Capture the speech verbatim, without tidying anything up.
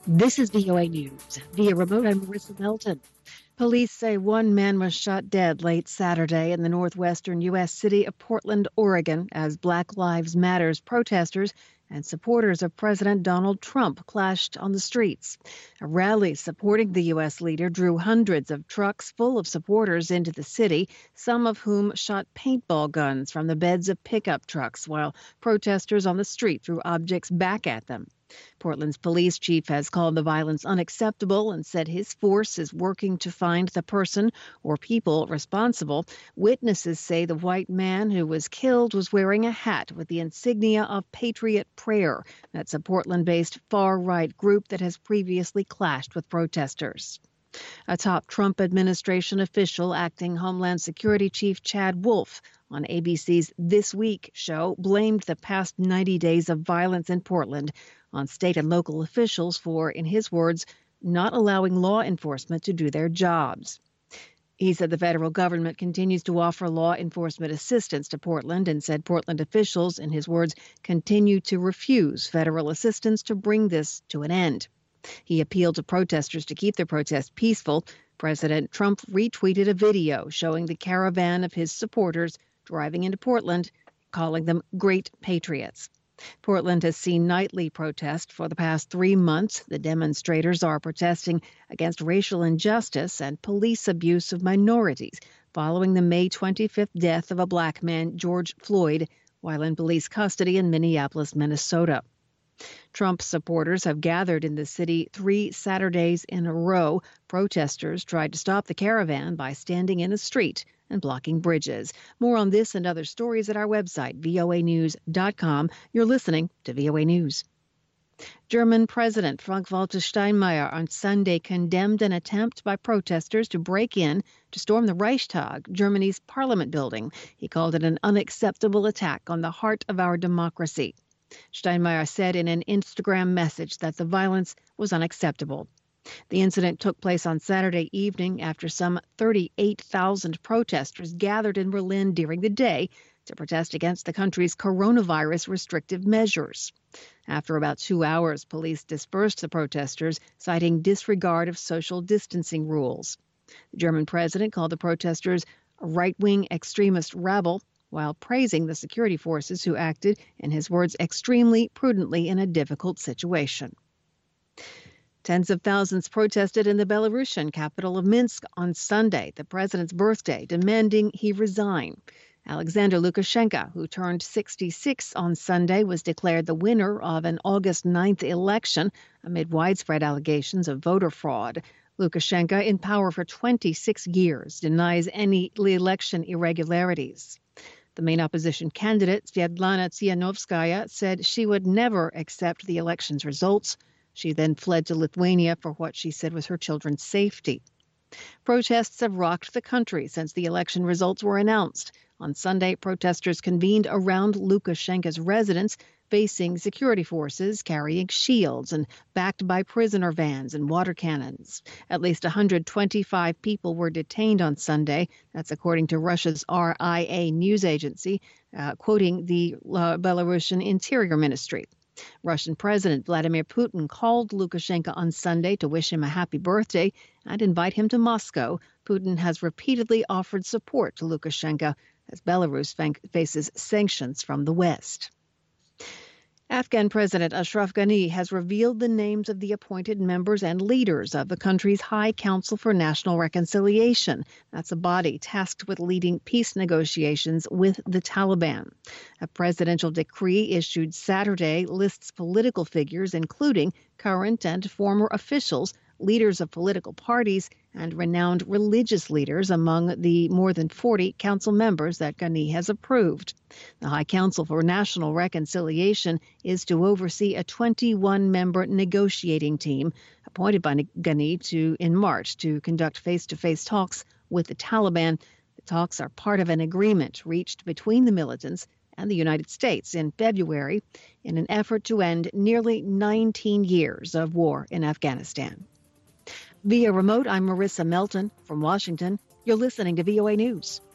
This is V O A News. Via remote, I'm Marissa Melton. Police say one man was shot dead late Saturday in the northwestern U S city of Portland, Oregon, as Black Lives Matters protesters and supporters of President Donald Trump clashed on the streets. A rally supporting the U S leader drew hundreds of trucks full of supporters into the city, some of whom shot paintball guns from the beds of pickup trucks, while protesters on the street threw objects back at them. Portland's police chief has called the violence unacceptable and said his force is working to find the person or people responsible. Witnesses say the white man who was killed was wearing a hat with the insignia of Patriot Prayer. That's a Portland-based far-right group that has previously clashed with protesters. A top Trump administration official, acting Homeland Security Chief Chad Wolf, on A B C's This Week show, blamed the past ninety days of violence in Portland on state and local officials for, in his words, not allowing law enforcement to do their jobs. He said the federal government continues to offer law enforcement assistance to Portland and said Portland officials, in his words, continue to refuse federal assistance to bring this to an end. He appealed to protesters to keep their protest peaceful. President Trump retweeted a video showing the caravan of his supporters driving into Portland, calling them great patriots. Portland has seen nightly protests for the past three months. The demonstrators are protesting against racial injustice and police abuse of minorities following the May twenty-fifth death of a black man, George Floyd, while in police custody in Minneapolis, Minnesota. Trump supporters have gathered in the city three Saturdays in a row. Protesters tried to stop the caravan by standing in a street and blocking bridges. More on this and other stories at our website, V O A news dot com. You're listening to V O A News. German President Frank-Walter Steinmeier on Sunday condemned an attempt by protesters to break in to storm the Reichstag, Germany's parliament building. He called it an unacceptable attack on the heart of our democracy. Steinmeier said in an Instagram message that the violence was unacceptable. The incident took place on Saturday evening after some thirty-eight thousand protesters gathered in Berlin during the day to protest against the country's coronavirus restrictive measures. After about two hours, police dispersed the protesters, citing disregard of social distancing rules. The German president called the protesters a right-wing extremist rabble, while praising the security forces who acted, in his words, extremely prudently in a difficult situation. Tens of thousands protested in the Belarusian capital of Minsk on Sunday, the president's birthday, demanding he resign. Alexander Lukashenko, who turned sixty-six on Sunday, was declared the winner of an August ninth election amid widespread allegations of voter fraud. Lukashenko, in power for twenty-six years, denies any election irregularities. The main opposition candidate, Svetlana Tsikhanouskaya, said she would never accept the election's results. She then fled to Lithuania for what she said was her children's safety. Protests have rocked the country since the election results were announced. On Sunday, protesters convened around Lukashenko's residence, facing security forces carrying shields and backed by prisoner vans and water cannons. At least one hundred twenty-five people were detained on Sunday. That's according to Russia's R I A news agency, uh, quoting the uh, Belarusian Interior Ministry. Russian President Vladimir Putin called Lukashenko on Sunday to wish him a happy birthday and invite him to Moscow. Putin has repeatedly offered support to Lukashenko as Belarus faces sanctions from the West. Afghan President Ashraf Ghani has revealed the names of the appointed members and leaders of the country's High Council for National Reconciliation. That's a body tasked with leading peace negotiations with the Taliban. A presidential decree issued Saturday lists political figures, including current and former officials, leaders of political parties, and renowned religious leaders among the more than forty council members that Ghani has approved. The High Council for National Reconciliation is to oversee a twenty-one member negotiating team appointed by Ghani to in March to conduct face-to-face talks with the Taliban. The talks are part of an agreement reached between the militants and the United States in February in an effort to end nearly nineteen years of war in Afghanistan. Via remote, I'm Marissa Melton from Washington. You're listening to V O A News.